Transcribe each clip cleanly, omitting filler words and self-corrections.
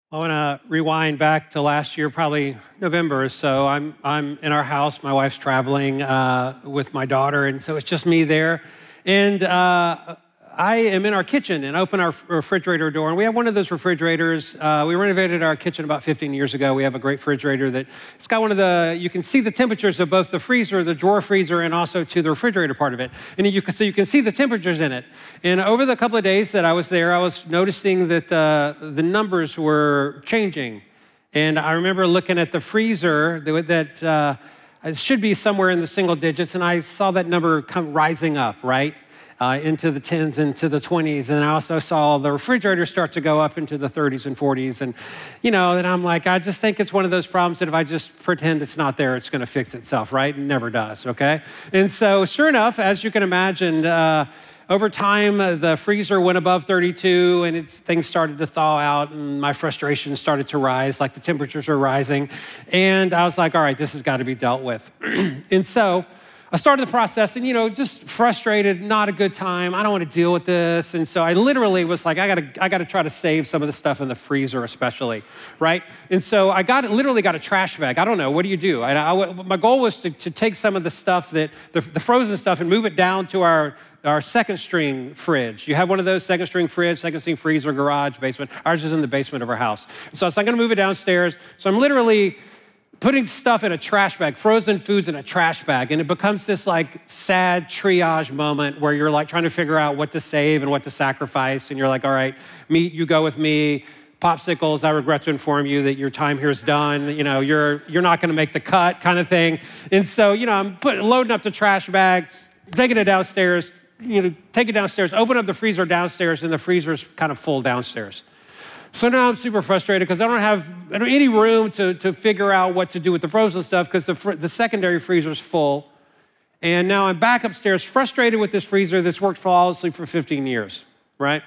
I want to rewind back to last year, probably November or so. I'm in our house. My wife's traveling with my daughter, and so it's just me there. And I am in our kitchen and open our refrigerator door. And we have one of those refrigerators. We renovated our kitchen about 15 years ago. We have a great refrigerator that it's got you can see the temperatures of both the freezer, the drawer freezer, and also to the refrigerator part of it. And you can see the temperatures in it. And over the couple of days that I was there, I was noticing that the numbers were changing. And I remember looking at the freezer that it should be somewhere in the single digits, and I saw that number come rising up, right? Into the 10s, into the 20s. And I also saw the refrigerator start to go up into the 30s and 40s. And, then I'm like, I just think it's one of those problems that if I just pretend it's not there, it's going to fix itself, right? It never does, okay? And so sure enough, as you can imagine, over time, the freezer went above 32 and things started to thaw out and my frustration started to rise, like the temperatures were rising. And I was like, all right, this has got to be dealt with. And so I started the process and, just frustrated, not a good time. I don't want to deal with this. And so I literally was like, I got to try to save some of the stuff in the freezer especially, right? And so I literally got a trash bag. I don't know, what do you do? My goal was to take some of the stuff the frozen stuff and move it down to our second string fridge. You have one of those second string fridge, second string freezer, garage, basement. Ours is in the basement of our house. So I was like, I'm going to move it downstairs. So I'm literally putting stuff in a trash bag, frozen foods in a trash bag, and it becomes this like sad triage moment where you're like trying to figure out what to save and what to sacrifice, and you're like, all right, meat, you go with me. Popsicles, I regret to inform you that your time here is done. You're not going to make the cut, kind of thing. And so, I'm loading up the trash bag, taking it downstairs. Take it downstairs, open up the freezer downstairs, and the freezer's kind of full downstairs. So now I'm super frustrated because I don't have any room to figure out what to do with the frozen stuff because the secondary freezer is full. And now I'm back upstairs frustrated with this freezer that's worked flawlessly for 15 years, right?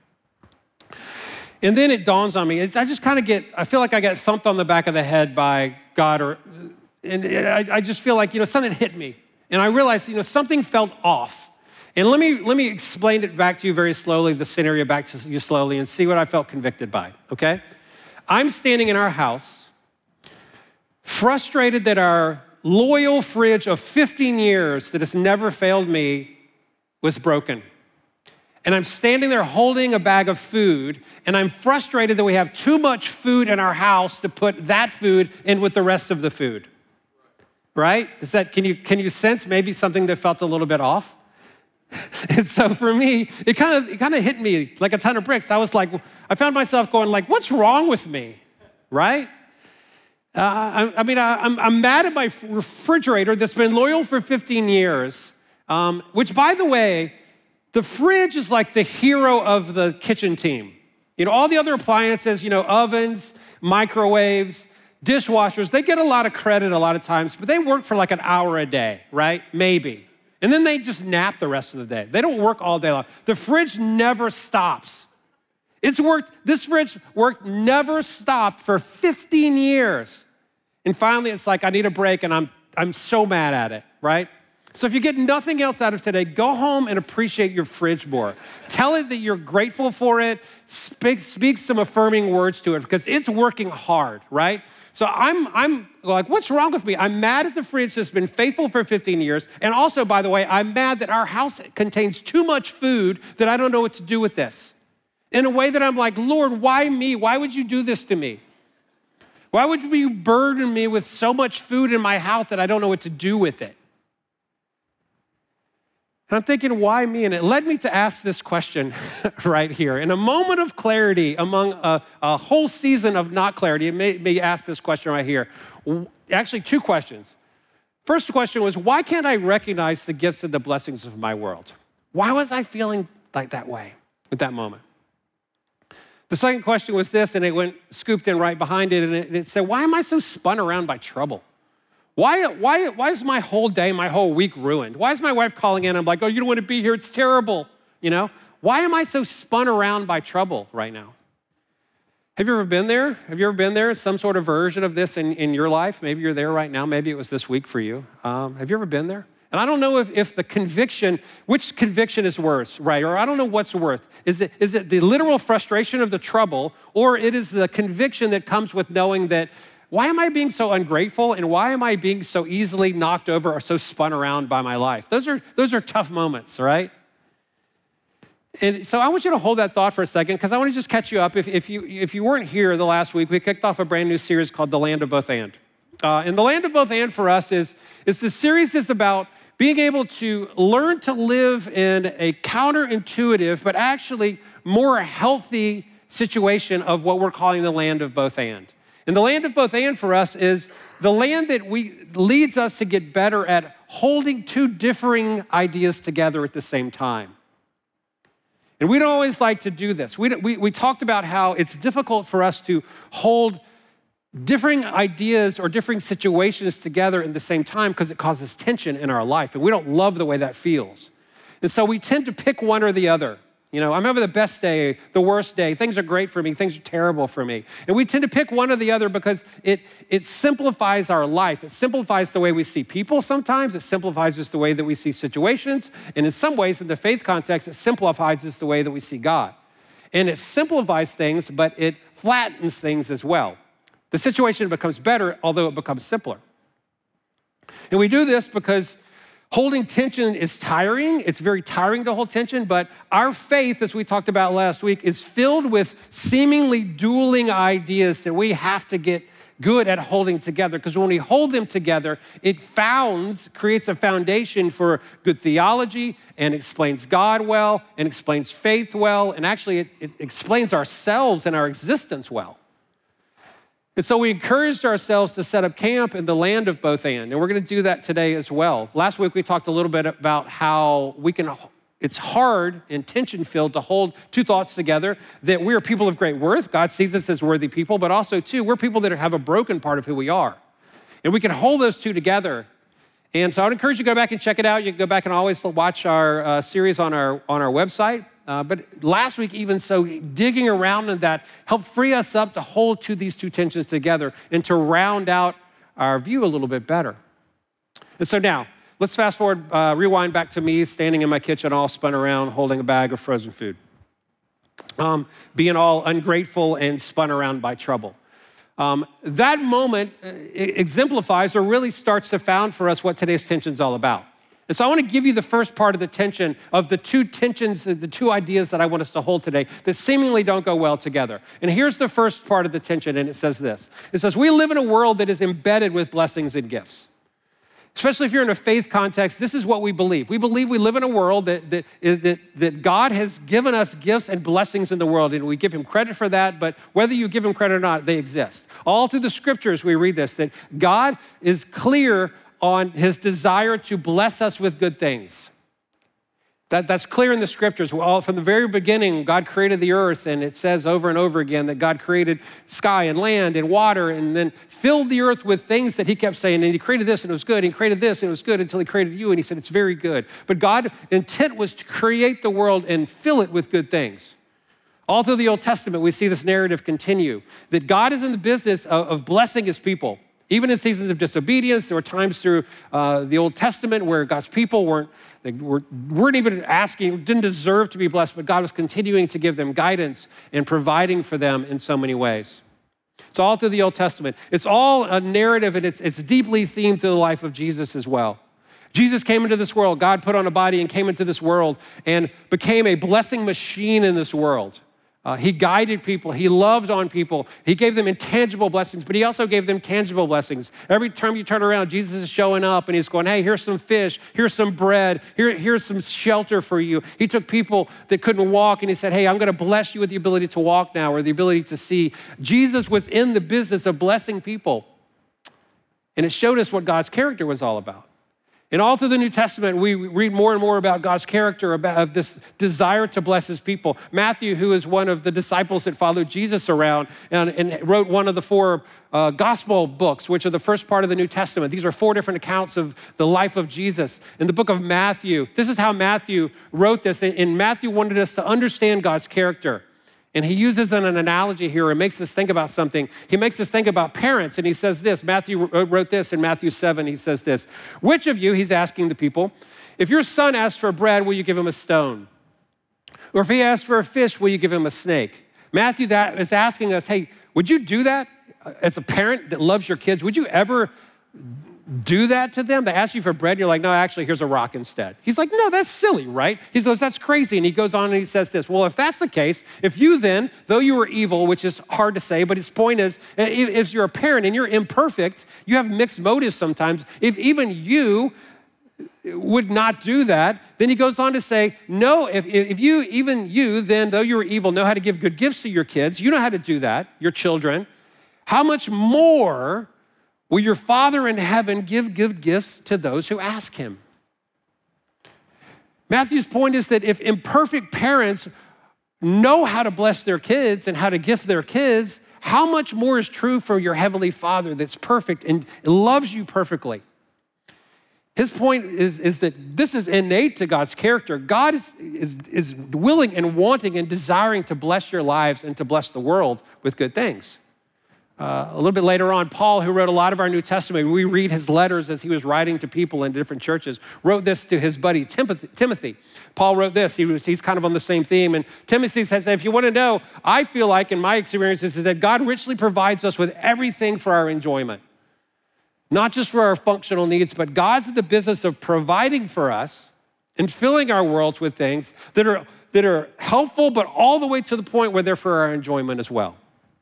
And then it dawns on me. I feel like I get thumped on the back of the head by God, and I just feel like, something hit me. And I realized, something felt off. And let me explain it back to you very slowly, the scenario back to you slowly, and see what I felt convicted by, okay? I'm standing in our house, frustrated that our loyal fridge of 15 years that has never failed me was broken. And I'm standing there holding a bag of food, and I'm frustrated that we have too much food in our house to put that food in with the rest of the food, right? Can you sense maybe something that felt a little bit off? And so for me, it kind of hit me like a ton of bricks. I found myself going like, what's wrong with me, right? I'm mad at my refrigerator that's been loyal for 15 years, which by the way, the fridge is like the hero of the kitchen team. All the other appliances, ovens, microwaves, dishwashers, they get a lot of credit a lot of times, but they work for like an hour a day, right? Maybe. And then they just nap the rest of the day. They don't work all day long. The fridge never stops. This fridge never stopped for 15 years. And finally, it's like, I need a break, and I'm so mad at it, right? So if you get nothing else out of today, go home and appreciate your fridge more. Tell it that you're grateful for it. Speak some affirming words to it because it's working hard, right? So I'm like, what's wrong with me? I'm mad at the fridge that's been faithful for 15 years. And also, by the way, I'm mad that our house contains too much food that I don't know what to do with this. In a way that I'm like, Lord, why me? Why would you do this to me? Why would you burden me with so much food in my house that I don't know what to do with it? And I'm thinking, why me? And it led me to ask this question right here. In a moment of clarity among a whole season of not clarity, it made me ask this question right here. Actually, two questions. First question was, why can't I recognize the gifts and the blessings of my world? Why was I feeling like that way at that moment? The second question was this, and it went scooped in right behind it, and it said, why am I so spun around by trouble? Why is my whole day, my whole week ruined? Why is my wife calling in? I'm like, oh, you don't want to be here. It's terrible. Why am I so spun around by trouble right now? Have you ever been there? Have you ever been there? Some sort of version of this in your life? Maybe you're there right now. Maybe it was this week for you. Have you ever been there? And I don't know if the conviction, which conviction is worse, right? Or I don't know what's worse. Is it the literal frustration of the trouble, or it is the conviction that comes with knowing that, why am I being so ungrateful, and why am I being so easily knocked over or so spun around by my life? Those are tough moments, right? And so I want you to hold that thought for a second, because I want to just catch you up. If you weren't here the last week, we kicked off a brand new series called The Land of Both And. And The Land of Both And for us is the series is about being able to learn to live in a counterintuitive, but actually more healthy situation of what we're calling the land of both and. And the land of both and for us is the land that leads us to get better at holding two differing ideas together at the same time. And we don't always like to do this. We talked about how it's difficult for us to hold differing ideas or differing situations together at the same time because it causes tension in our life, and we don't love the way that feels. And so we tend to pick one or the other. You know, I'm having the best day, the worst day, things are great for me, things are terrible for me. And we tend to pick one or the other because it simplifies our life. It simplifies the way we see people sometimes. It simplifies just the way that we see situations. And in some ways, in the faith context, it simplifies just the way that we see God. And it simplifies things, but it flattens things as well. The situation becomes better, although it becomes simpler. And we do this because holding tension is tiring. It's very tiring to hold tension, but our faith, as we talked about last week, is filled with seemingly dueling ideas that we have to get good at holding together, because when we hold them together, it creates a foundation for good theology and explains God well and explains faith well, and actually it explains ourselves and our existence well. And so we encouraged ourselves to set up camp in the land of both and we're going to do that today as well. Last week we talked a little bit about how it's hard and tension-filled to hold two thoughts together, that we are people of great worth. God sees us as worthy people, but also too, we're people that have a broken part of who we are. And we can hold those two together. And so I would encourage you to go back and check it out. You can go back and always watch our series on our website. But last week, even so, digging around in that helped free us up to hold these two tensions together and to round out our view a little bit better. And so now, let's fast forward, rewind back to me standing in my kitchen all spun around holding a bag of frozen food. Being all ungrateful and spun around by trouble. That moment exemplifies or really starts to found for us what today's tension is all about. And so I want to give you the first part of the tension of the two tensions, the two ideas that I want us to hold today that seemingly don't go well together. And here's the first part of the tension, and it says this. It says, we live in a world that is embedded with blessings and gifts. Especially if you're in a faith context, this is what we believe. We believe we live in a world that God has given us gifts and blessings in the world, and we give him credit for that, but whether you give him credit or not, they exist. All through the scriptures, we read this, that God is clear on his desire to bless us with good things. That's clear in the scriptures. From the very beginning, God created the earth, and it says over and over again that God created sky and land and water and then filled the earth with things that he kept saying, and he created this and it was good, and he created this and it was good until he created you, and he said it's very good. But God's intent was to create the world and fill it with good things. All through the Old Testament, we see this narrative continue, that God is in the business of blessing his people. Even in seasons of disobedience, there were times through the Old Testament where God's people weren't even asking, didn't deserve to be blessed, but God was continuing to give them guidance and providing for them in so many ways. It's all through the Old Testament. It's all a narrative, and it's deeply themed through the life of Jesus as well. Jesus came into this world. God put on a body and came into this world and became a blessing machine in this world. He guided people. He loved on people. He gave them intangible blessings, but he also gave them tangible blessings. Every time you turn around, Jesus is showing up and he's going, hey, here's some fish. Here's some bread. Here's some shelter for you. He took people that couldn't walk and he said, hey, I'm going to bless you with the ability to walk now or the ability to see. Jesus was in the business of blessing people. And it showed us what God's character was all about. And all through the New Testament, we read more and more about God's character, about this desire to bless his people. Matthew, who is one of the disciples that followed Jesus around and wrote one of the four gospel books, which are the first part of the New Testament. These are four different accounts of the life of Jesus. In the book of Matthew, this is how Matthew wrote this. And Matthew wanted us to understand God's character. And he uses an analogy here and makes us think about something. He makes us think about parents, and he says this. Matthew wrote this in Matthew 7. He says this, which of you, he's asking the people, if your son asks for bread, will you give him a stone? Or if he asks for a fish, will you give him a snake? Matthew that is asking us, hey, would you do that as a parent that loves your kids? Would you ever do that to them? They ask you for bread, and you're like, no, actually, here's a rock instead. He's like, no, that's silly, right? He goes, that's crazy. And he goes on and he says this, well, if that's the case, if you then, though you were evil, which is hard to say, but his point is, if you're a parent and you're imperfect, you have mixed motives sometimes. If even you would not do that, then he goes on to say, no, if you, even you, then, though you were evil, know how to give good gifts to your kids, you know how to do that, your children, how much more will your Father in heaven give good gifts to those who ask him? Matthew's point is that if imperfect parents know how to bless their kids and how to gift their kids, how much more is true for your heavenly Father that's perfect and loves you perfectly? His point is that this is innate to God's character. God is willing and wanting and desiring to bless your lives and to bless the world with good things. A little bit later on, Paul, who wrote a lot of our New Testament, we read his letters as he was writing to people in different churches, wrote this to his buddy Timothy. Paul wrote this. He's kind of on the same theme. And Timothy says, if you want to know, I feel like in my experiences is that God richly provides us with everything for our enjoyment. Not just for our functional needs, but God's in the business of providing for us and filling our worlds with things that are helpful, but all the way to the point where they're for our enjoyment as well.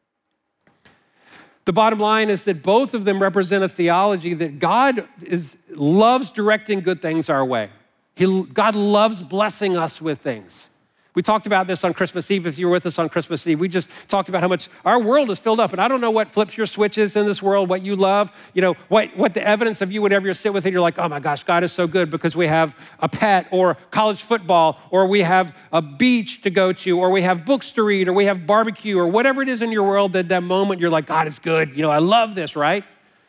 The bottom line is that both of them represent a theology that God loves directing good things our way. God loves blessing us with things. We talked about this on Christmas Eve. If you were with us on Christmas Eve, we just talked about how much our world is filled up. And I don't know what flips your switches in this world, what you love, what the evidence of you, whatever you sit with, and you're like, oh my gosh, God is so good because we have a pet or college football, or we have a beach to go to, or we have books to read, or we have barbecue, or whatever it is in your world that moment you're like, God is good. I love this, right?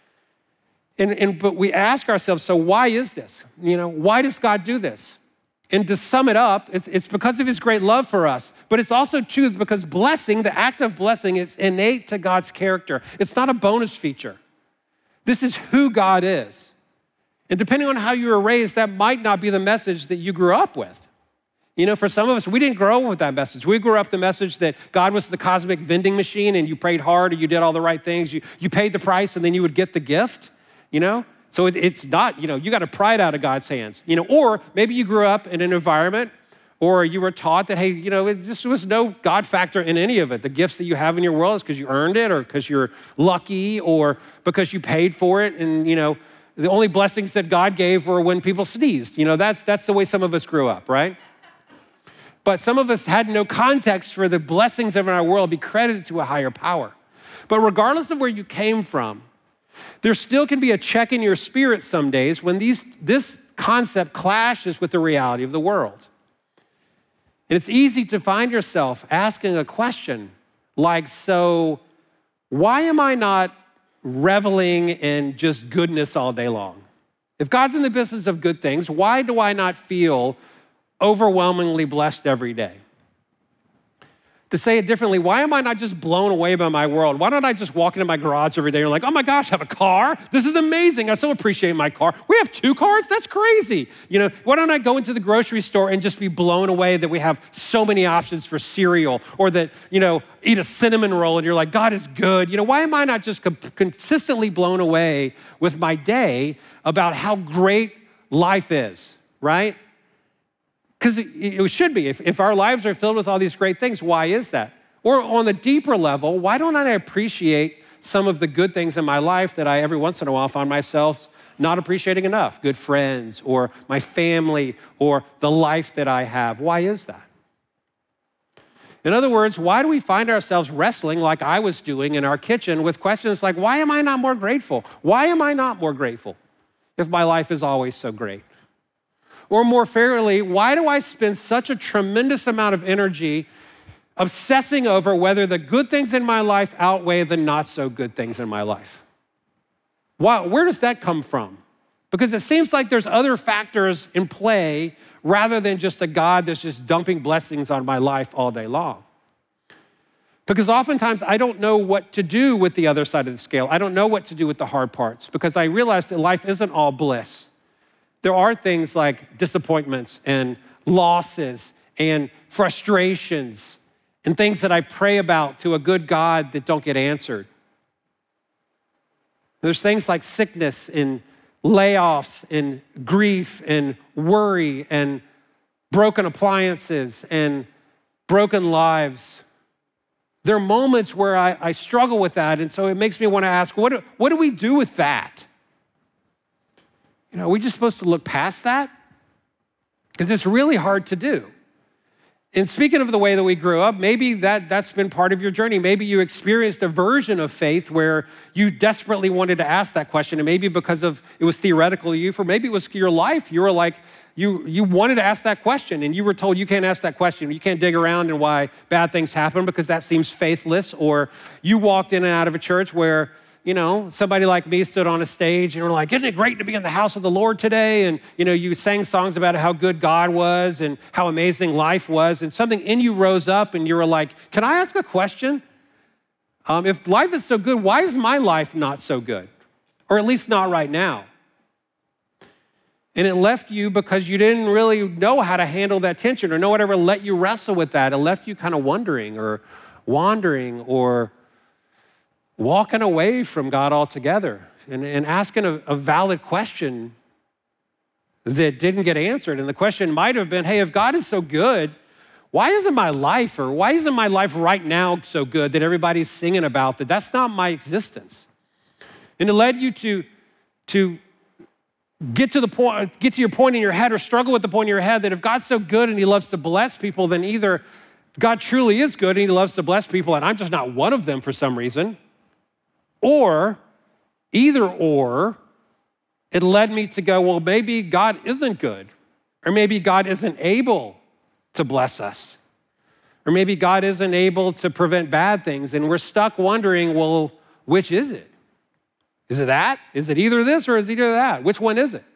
But we ask ourselves, so why is this? Why does God do this? And to sum it up, it's because of his great love for us, but it's also too because blessing, the act of blessing, is innate to God's character. It's not a bonus feature. This is who God is. And depending on how you were raised, that might not be the message that you grew up with. For some of us, we didn't grow up with that message. We grew up the message that God was the cosmic vending machine and you prayed hard or you did all the right things. You paid the price and then you would get the gift, So it's not, you got to pry it out of God's hands, or maybe you grew up in an environment or you were taught that, hey, there was no God factor in any of it. The gifts that you have in your world is because you earned it or because you're lucky or because you paid for it. And, the only blessings that God gave were when people sneezed. That's the way some of us grew up, right? But some of us had no context for the blessings of our world be credited to a higher power. But regardless of where you came from, there still can be a check in your spirit some days when this concept clashes with the reality of the world. And it's easy to find yourself asking a question like, so why am I not reveling in just goodness all day long? If God's in the business of good things, why do I not feel overwhelmingly blessed every day? To say it differently, why am I not just blown away by my world? Why don't I just walk into my garage every day and like, oh my gosh, I have a car? This is amazing. I so appreciate my car. We have 2 cars? That's crazy. Why don't I go into the grocery store and just be blown away that we have so many options for cereal or that, eat a cinnamon roll and you're like, God is good. Why am I not just consistently blown away with my day about how great life is, right? Because it should be. If our lives are filled with all these great things, why is that? Or on the deeper level, why don't I appreciate some of the good things in my life that I every once in a while find myself not appreciating enough? Good friends or my family or the life that I have. Why is that? In other words, why do we find ourselves wrestling like I was doing in our kitchen with questions like, why am I not more grateful? Why am I not more grateful if my life is always so great? Or more fairly, why do I spend such a tremendous amount of energy obsessing over whether the good things in my life outweigh the not so good things in my life? Where does that come from? Because it seems like there's other factors in play rather than just a God that's just dumping blessings on my life all day long. Because oftentimes I don't know what to do with the other side of the scale. I don't know what to do with the hard parts because I realize that life isn't all bliss. There are things like disappointments and losses and frustrations and things that I pray about to a good God that don't get answered. There's things like sickness and layoffs and grief and worry and broken appliances and broken lives. There are moments where I struggle with that, and so it makes me want to ask, what do we do with that? Are we just supposed to look past that? Because it's really hard to do. And speaking of the way that we grew up, maybe that's been part of your journey. Maybe you experienced a version of faith where you desperately wanted to ask that question, and maybe because of it was theoretical to you, or maybe it was your life. You were like, you wanted to ask that question, and you were told you can't ask that question. You can't dig around in why bad things happen because that seems faithless. Or you walked in and out of a church where somebody like me stood on a stage and were like, isn't it great to be in the house of the Lord today? And, you sang songs about how good God was and how amazing life was. And something in you rose up and you were like, can I ask a question? If life is so good, why is my life not so good? Or at least not right now. And it left you because you didn't really know how to handle that tension or no one ever let you wrestle with that. It left you kind of wondering or wandering or walking away from God altogether and asking a valid question that didn't get answered. And the question might have been, hey, if God is so good, why isn't my life right now so good that everybody's singing about that? That's not my existence. And it led you to get to your point in your head or struggle with the point in your head that if God's so good and he loves to bless people, then either God truly is good and he loves to bless people and I'm just not one of them for some reason, or it led me to go, well, maybe God isn't good, or maybe God isn't able to bless us, or maybe God isn't able to prevent bad things, and we're stuck wondering, well, which is it? Is it that? Is it either this or is it either that? Which one is it?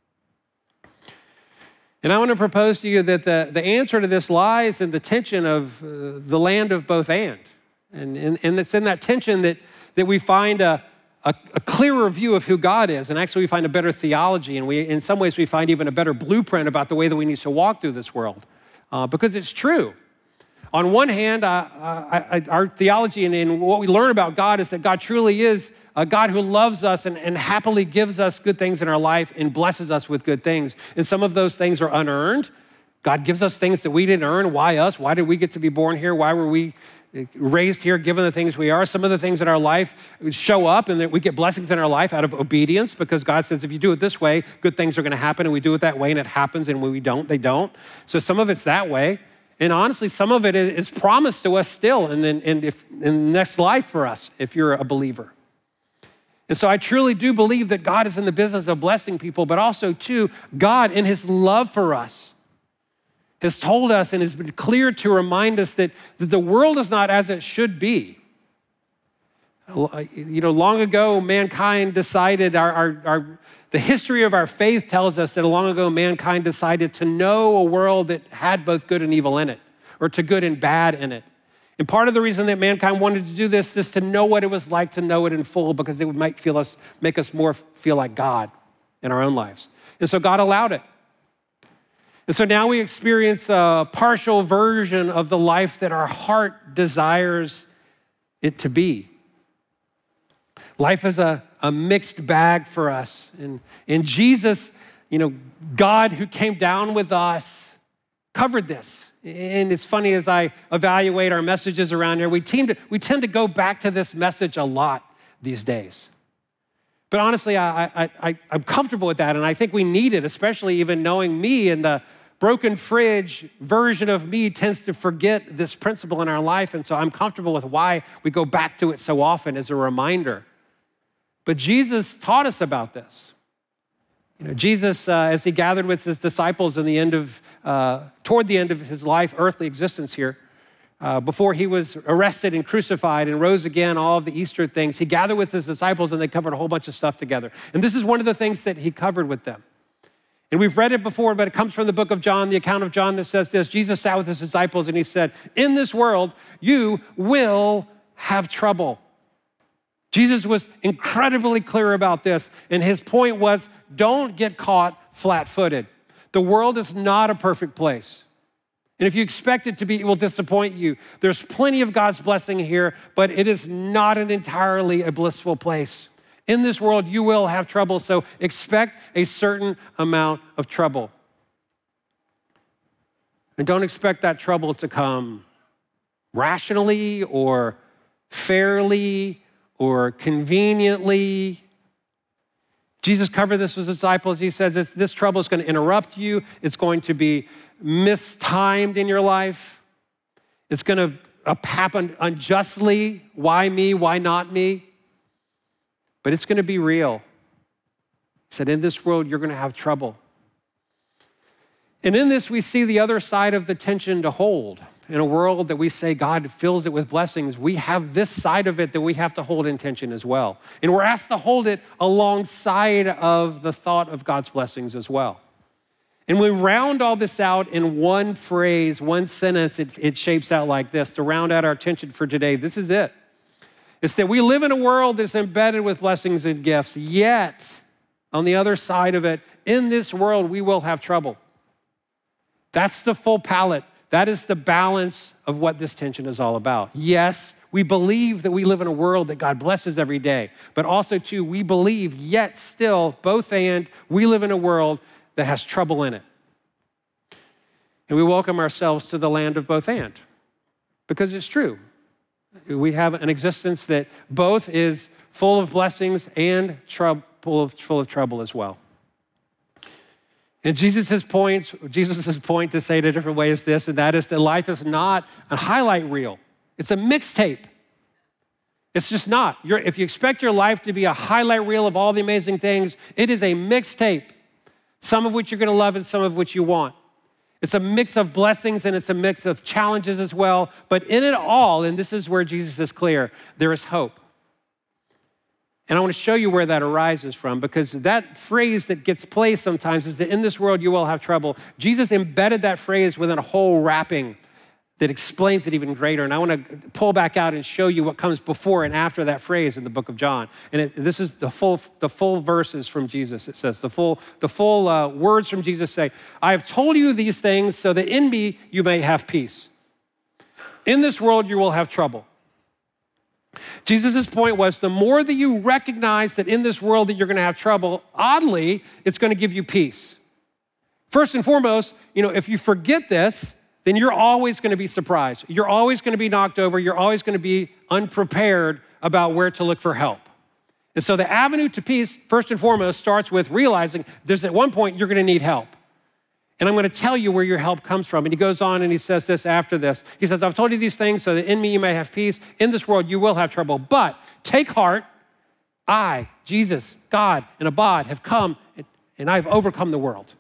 And I want to propose to you that the answer to this lies in the tension of the land of both and it's in that tension that we find a clearer view of who God is, and actually we find a better theology, and in some ways we find even a better blueprint about the way that we need to walk through this world, because it's true. On one hand, our theology and what we learn about God is that God truly is a God who loves us and happily gives us good things in our life and blesses us with good things. And some of those things are unearned. God gives us things that we didn't earn. Why us? Why did we get to be born here? Why were we raised here, given the things we are? Some of the things in our life show up and that we get blessings in our life out of obedience because God says, if you do it this way, good things are gonna happen, and we do it that way and it happens, and when we don't, they don't. So some of it's that way. And honestly, some of it is promised to us still in the next life for us, if you're a believer. And so I truly do believe that God is in the business of blessing people, but also too, God in his love for us has told us and has been clear to remind us that the world is not as it should be. Long ago, mankind decided, the history of our faith tells us that long ago, mankind decided to know a world that had both good and evil in it, or to good and bad in it. And part of the reason that mankind wanted to do this is to know what it was like to know it in full, because it might make us more feel like God in our own lives. And so God allowed it. And so now we experience a partial version of the life that our heart desires it to be. Life is a mixed bag for us. And Jesus, God who came down with us, covered this. And it's funny, as I evaluate our messages around here, we tend to go back to this message a lot these days. But honestly, I'm comfortable with that, and I think we need it, especially even knowing me, and the broken fridge version of me tends to forget this principle in our life, and so I'm comfortable with why we go back to it so often as a reminder. But Jesus taught us about this. Jesus, as he gathered with his disciples toward the end of his life, earthly existence here, before he was arrested and crucified and rose again, all of the Easter things, he gathered with his disciples and they covered a whole bunch of stuff together. And this is one of the things that he covered with them. And we've read it before, but it comes from the book of John, the account of John that says this. Jesus sat with his disciples and he said, in this world, you will have trouble. Jesus was incredibly clear about this. And his point was, don't get caught flat-footed. The world is not a perfect place. And if you expect it to be, it will disappoint you. There's plenty of God's blessing here, but it is not an entirely a blissful place. In this world, you will have trouble, so expect a certain amount of trouble. And don't expect that trouble to come rationally or fairly or conveniently. Jesus covered this with his disciples. He says this trouble is going to interrupt you. It's going to be mistimed in your life. It's going to happen unjustly. Why me? Why not me? But it's going to be real. He said, in this world, you're going to have trouble. And in this, we see the other side of the tension to hold. In a world that we say God fills it with blessings, we have this side of it that we have to hold in tension as well. And we're asked to hold it alongside of the thought of God's blessings as well. And we round all this out in one phrase, one sentence, it shapes out like this. To round out our tension for today, this is it. It's that we live in a world that's embedded with blessings and gifts, yet on the other side of it, in this world, we will have trouble. That's the full palette. That is the balance of what this tension is all about. Yes, we believe that we live in a world that God blesses every day, but also too, we believe yet still, both and, we live in a world that has trouble in it. And we welcome ourselves to the land of both and, because it's true. We have an existence that both is full of blessings and full of trouble as well. And Jesus' point to say it a different way is this, and that is that life is not a highlight reel. It's a mixtape. It's just not. If you expect your life to be a highlight reel of all the amazing things, it is a mixtape, some of which you're gonna love and some of which you want. It's a mix of blessings and it's a mix of challenges as well. But in it all, and this is where Jesus is clear, there is hope. And I want to show you where that arises from, because that phrase that gets placed sometimes is that in this world you will have trouble. Jesus embedded that phrase within a whole wrapping that explains it even greater. And I want to pull back out and show you what comes before and after that phrase in the book of John. And this is the full verses from Jesus. It says, the full words from Jesus say, I have told you these things so that in me you may have peace. In this world you will have trouble. Jesus' point was the more that you recognize that in this world that you're going to have trouble, oddly, it's going to give you peace. First and foremost, if you forget this, then you're always going to be surprised. You're always going to be knocked over. You're always going to be unprepared about where to look for help. And so the avenue to peace, first and foremost, starts with realizing there's at one point you're going to need help. And I'm going to tell you where your help comes from. And he goes on and he says this after this. He says, I've told you these things so that in me you may have peace. In this world you will have trouble. But take heart, I, Jesus, God, and Abad have come and I've overcome the world.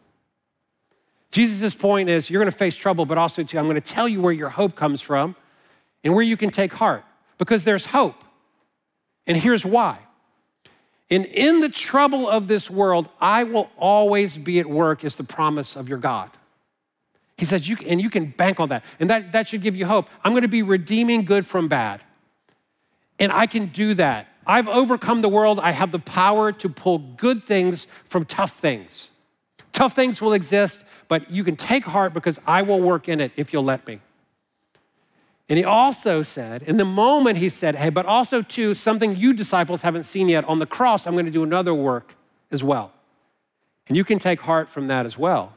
Jesus' point is you're going to face trouble, but also too, I'm going to tell you where your hope comes from and where you can take heart, because there's hope. And here's why. And in the trouble of this world, I will always be at work is the promise of your God. He says, you can bank on that. And that should give you hope. I'm going to be redeeming good from bad. And I can do that. I've overcome the world. I have the power to pull good things from tough things. Tough things will exist, but you can take heart because I will work in it if you'll let me. And he also said, in the moment he said, hey, but also too, something you disciples haven't seen yet. On the cross, I'm going to do another work as well. And you can take heart from that as well.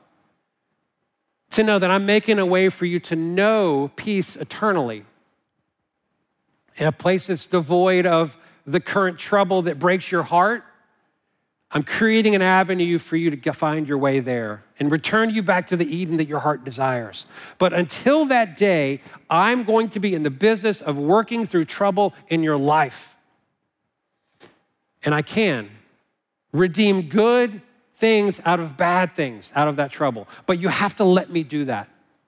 To know that I'm making a way for you to know peace eternally. In a place that's devoid of the current trouble that breaks your heart, I'm creating an avenue for you to find your way there and return you back to the Eden that your heart desires. But until that day, I'm going to be in the business of working through trouble in your life. And I can redeem good things out of bad things, out of that trouble. But you have to let me do that.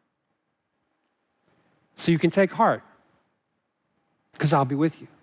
So you can take heart, because I'll be with you.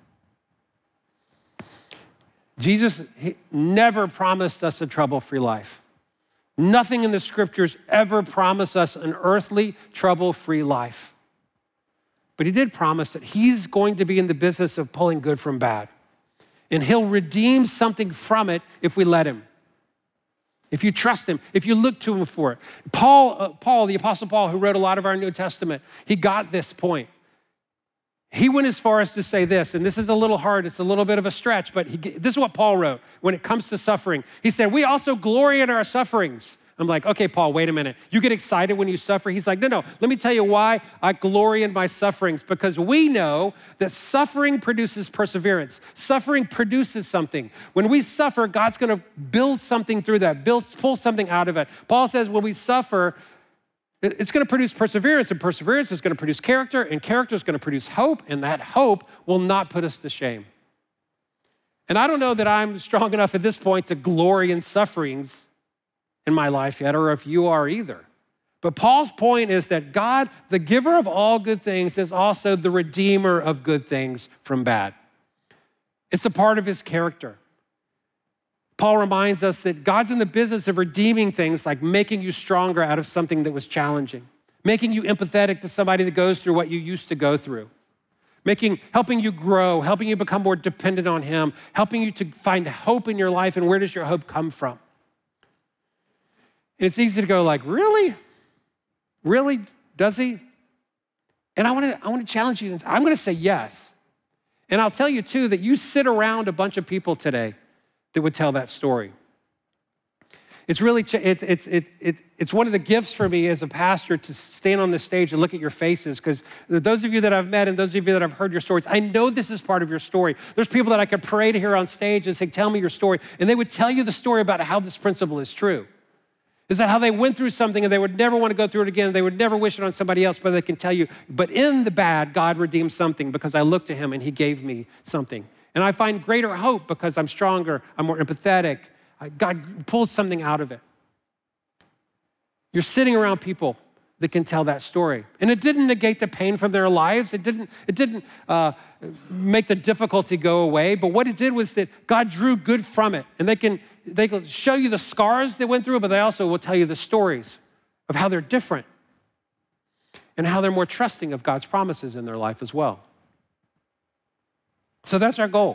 Jesus never promised us a trouble-free life. Nothing in the scriptures ever promised us an earthly, trouble-free life. But he did promise that he's going to be in the business of pulling good from bad. And he'll redeem something from it if we let him. If you trust him, if you look to him for it. Paul, the Apostle Paul, who wrote a lot of our New Testament, he got this point. He went as far as to say this, and this is a little hard, it's a little bit of a stretch, but this is what Paul wrote when it comes to suffering. He said, we also glory in our sufferings. I'm like, okay, Paul, wait a minute. You get excited when you suffer? He's like, no, let me tell you why I glory in my sufferings, because we know that suffering produces perseverance. Suffering produces something. When we suffer, God's gonna build something through that, pull something out of it. Paul says when we suffer, it's gonna produce perseverance, and perseverance is gonna produce character, and character is gonna produce hope, and that hope will not put us to shame. And I don't know that I'm strong enough at this point to glory in sufferings in my life yet, or if you are either. But Paul's point is that God, the giver of all good things, is also the redeemer of good things from bad. It's a part of his character. Paul reminds us that God's in the business of redeeming things like making you stronger out of something that was challenging, making you empathetic to somebody that goes through what you used to go through, helping you grow, helping you become more dependent on him, helping you to find hope in your life. And where does your hope come from? And it's easy to go like, really? Really? Does he? And I want to challenge you. I'm going to say yes. And I'll tell you too that you sit around a bunch of people today that would tell that story. It's really, it's one of the gifts for me as a pastor to stand on the stage and look at your faces, because those of you that I've met and those of you that I've heard your stories, I know this is part of your story. There's people that I could pray to hear on stage and say, tell me your story. And they would tell you the story about how this principle is true. Is that how they went through something and they would never want to go through it again? They would never wish it on somebody else, but they can tell you, but in the bad, God redeemed something because I looked to him and he gave me something. And I find greater hope because I'm stronger, I'm more empathetic. God pulled something out of it. You're sitting around people that can tell that story. And it didn't negate the pain from their lives. It didn't make the difficulty go away. But what it did was that God drew good from it. And they can show you the scars they went through, but they also will tell you the stories of how they're different and how they're more trusting of God's promises in their life as well. So that's our goal.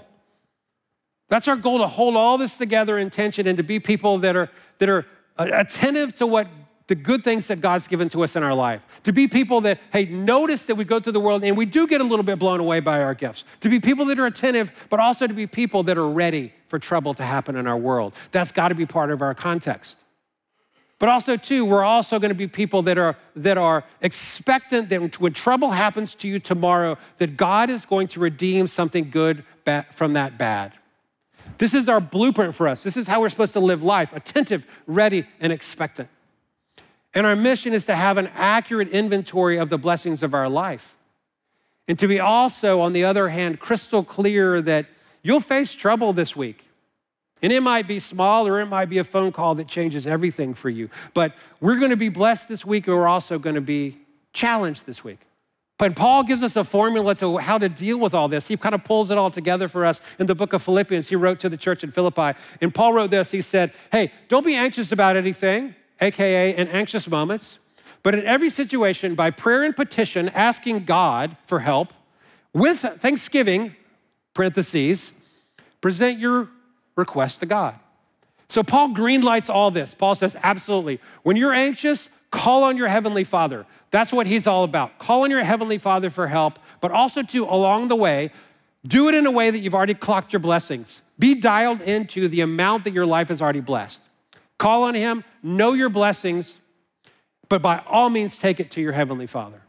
That's our goal, to hold all this together in tension and to be people that are attentive to what the good things that God's given to us in our life. To be people that, hey, notice that we go through the world and we do get a little bit blown away by our gifts. To be people that are attentive, but also to be people that are ready for trouble to happen in our world. That's got to be part of our context. But also, too, we're also going to be people that are expectant that when trouble happens to you tomorrow, that God is going to redeem something good from that bad. This is our blueprint for us. This is how we're supposed to live life: attentive, ready, and expectant. And our mission is to have an accurate inventory of the blessings of our life. And to be also, on the other hand, crystal clear that you'll face trouble this week. And it might be small, or it might be a phone call that changes everything for you. But we're going to be blessed this week, and we're also going to be challenged this week. But Paul gives us a formula to how to deal with all this. He kind of pulls it all together for us in the book of Philippians. He wrote to the church in Philippi. And Paul wrote this. He said, hey, don't be anxious about anything, AKA in anxious moments, but in every situation, by prayer and petition, asking God for help, with thanksgiving, parentheses, present your request to God. So Paul greenlights all this. Paul says, absolutely. When you're anxious, call on your Heavenly Father. That's what he's all about. Call on your Heavenly Father for help, but also to, along the way, do it in a way that you've already clocked your blessings. Be dialed into the amount that your life is already blessed. Call on him, know your blessings, but by all means, take it to your Heavenly Father.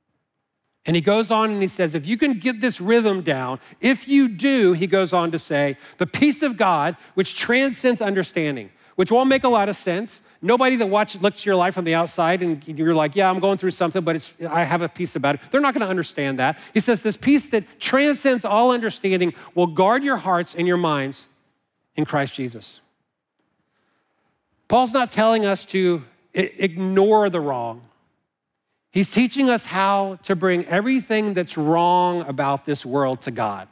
And he goes on and he says, if you can get this rhythm down, if you do, he goes on to say, the peace of God, which transcends understanding, which won't make a lot of sense. Nobody that looks at your life from the outside and you're like, yeah, I'm going through something, but I have a peace about it. They're not going to understand that. He says this peace that transcends all understanding will guard your hearts and your minds in Christ Jesus. Paul's not telling us to ignore the wrong. He's teaching us how to bring everything that's wrong about this world to God,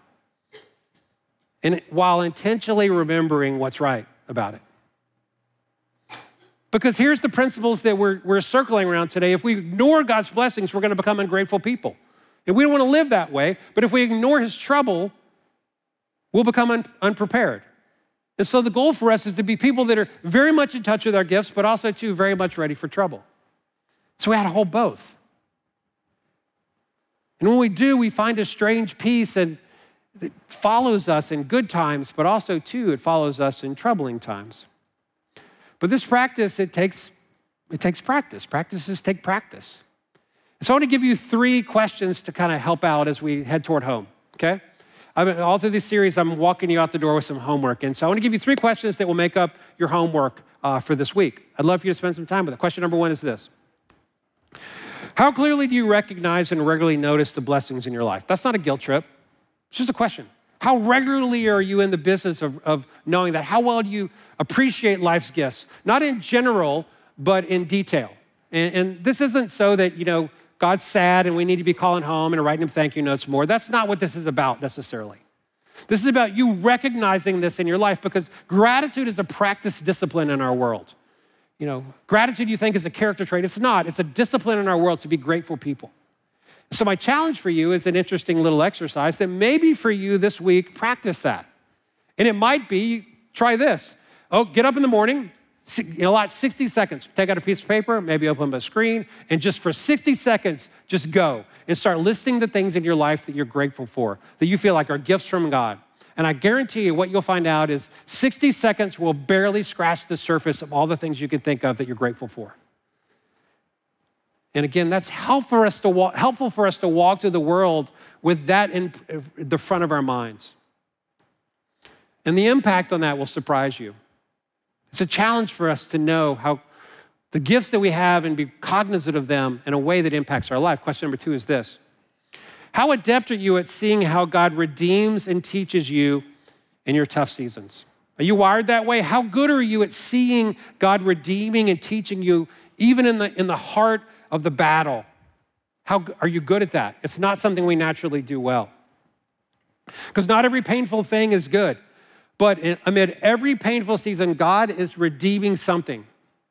and while intentionally remembering what's right about it. Because here's the principles that we're circling around today. If we ignore God's blessings, we're going to become ungrateful people. And we don't want to live that way, but if we ignore his trouble, we'll become unprepared. And so the goal for us is to be people that are very much in touch with our gifts, but also too very much ready for trouble. So we had to hold both. And when we do, we find a strange peace and it follows us in good times, but also too, it follows us in troubling times. But this practice, it takes practice. Practices take practice. So I want to give you 3 questions to kind of help out as we head toward home, okay? All through this series, I'm walking you out the door with some homework. And so I want to give you 3 questions that will make up your homework for this week. I'd love for you to spend some time with it. Question number 1 is this. How clearly do you recognize and regularly notice the blessings in your life? That's not a guilt trip. It's just a question. How regularly are you in the business of knowing that? How well do you appreciate life's gifts? Not in general, but in detail. And this isn't so that, God's sad and we need to be calling home and writing him thank you notes more. That's not what this is about necessarily. This is about you recognizing this in your life because gratitude is a practice discipline in our world. Gratitude you think is a character trait. It's not. It's a discipline in our world to be grateful people. So my challenge for you is an interesting little exercise that maybe for you this week, practice that. And it might be, try this. Get up in the morning, allot 60 seconds. Take out a piece of paper, maybe open up a screen, and just for 60 seconds, just go and start listing the things in your life that you're grateful for, that you feel like are gifts from God. And I guarantee you what you'll find out is 60 seconds will barely scratch the surface of all the things you can think of that you're grateful for. And again, that's helpful for us to walk through the world with that in the front of our minds. And the impact on that will surprise you. It's a challenge for us to know how the gifts that we have and be cognizant of them in a way that impacts our life. Question number 2 is this. How adept are you at seeing how God redeems and teaches you in your tough seasons? Are you wired that way? How good are you at seeing God redeeming and teaching you even in the heart of the battle? How are you good at that? It's not something we naturally do well. Because not every painful thing is good. But amid every painful season, God is redeeming something.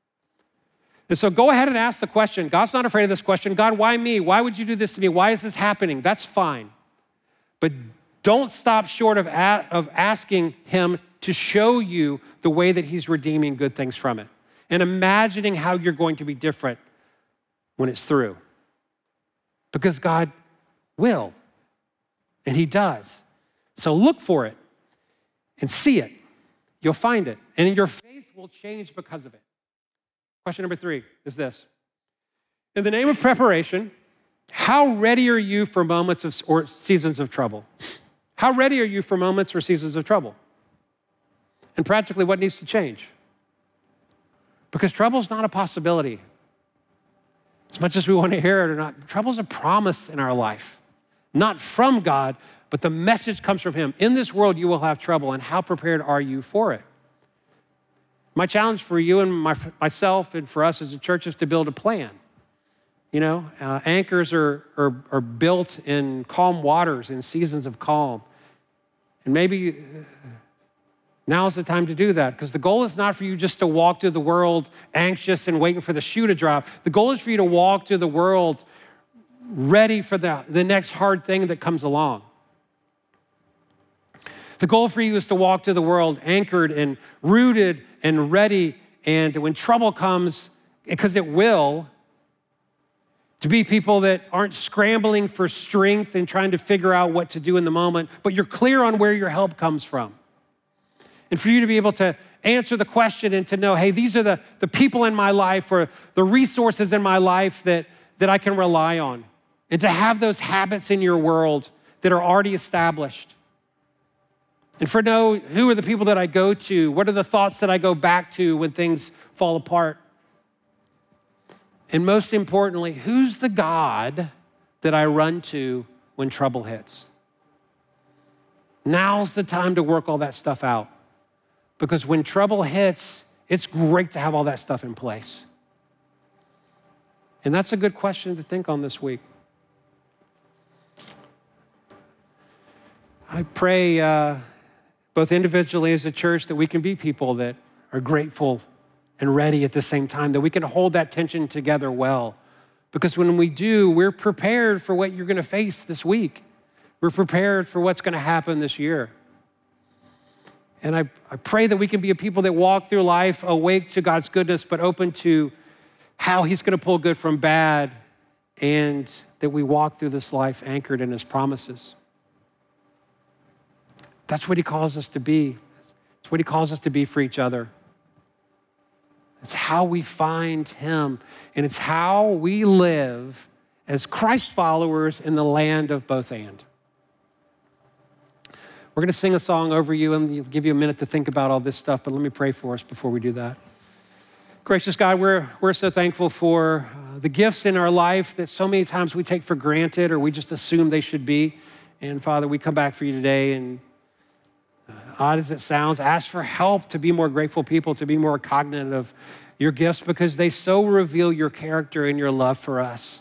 And so go ahead and ask the question. God's not afraid of this question. God, why me? Why would you do this to me? Why is this happening? That's fine. But don't stop short of asking him to show you the way that he's redeeming good things from it. And imagining how you're going to be different when it's through. Because God will. And he does. So look for it. And see it. You'll find it. And your faith will change because of it. Question number 3 is this. In the name of preparation, how ready are you for moments or seasons of trouble? How ready are you for moments or seasons of trouble? And practically, what needs to change? Because trouble is not a possibility. As much as we want to hear it or not, trouble is a promise in our life. Not from God, but the message comes from him. In this world, you will have trouble, and how prepared are you for it? My challenge for you and myself and for us as a church is to build a plan. Anchors are built in calm waters, in seasons of calm. And maybe now's the time to do that, because the goal is not for you just to walk through the world anxious and waiting for the shoe to drop. The goal is for you to walk through the world ready for the next hard thing that comes along. The goal for you is to walk through the world anchored and rooted and ready, and when trouble comes, because it will, to be people that aren't scrambling for strength and trying to figure out what to do in the moment, but you're clear on where your help comes from. And for you to be able to answer the question and to know, hey, these are the people in my life or the resources in my life that I can rely on. And to have those habits in your world that are already established. And for know who are the people that I go to? What are the thoughts that I go back to when things fall apart? And most importantly, who's the God that I run to when trouble hits? Now's the time to work all that stuff out. Because when trouble hits, it's great to have all that stuff in place. And that's a good question to think on this week. I pray both individually as a church that we can be people that are grateful and ready at the same time, that we can hold that tension together well. Because when we do, we're prepared for what you're going to face this week. We're prepared for what's going to happen this year. And I pray that we can be a people that walk through life awake to God's goodness, but open to how he's going to pull good from bad, and that we walk through this life anchored in his promises. That's what he calls us to be. It's what he calls us to be for each other. It's how we find him, and it's how we live as Christ followers in the land of both and. We're going to sing a song over you and give you a minute to think about all this stuff, but let me pray for us before we do that. Gracious God, we're so thankful for the gifts in our life that so many times we take for granted or we just assume they should be. And Father, we come back for you today, and odd as it sounds, ask for help to be more grateful people, to be more cognizant of your gifts, because they so reveal your character and your love for us.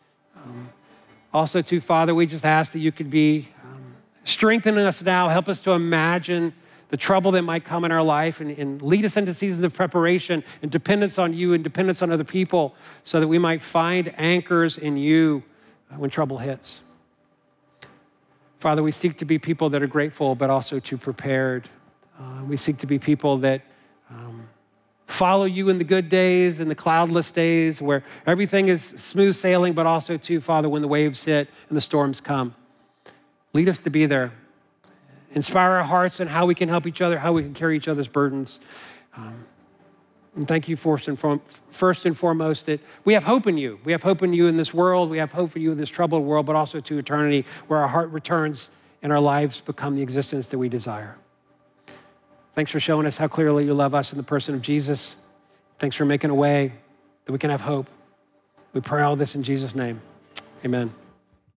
Also, too, Father, we just ask that you could be strengthening us now, help us to imagine the trouble that might come in our life, and lead us into seasons of preparation and dependence on you and dependence on other people, so that we might find anchors in you when trouble hits. Father, we seek to be people that are grateful, but also too prepared. We seek to be people that follow you in the good days and the cloudless days where everything is smooth sailing, but also too, Father, when the waves hit and the storms come. Lead us to be there. Inspire our hearts and how we can help each other, how we can carry each other's burdens. And thank you first and foremost that we have hope in you. We have hope in you in this world. We have hope in you in this troubled world, but also to eternity, where our heart returns and our lives become the existence that we desire. Thanks for showing us how clearly you love us in the person of Jesus. Thanks for making a way that we can have hope. We pray all this in Jesus' name. Amen.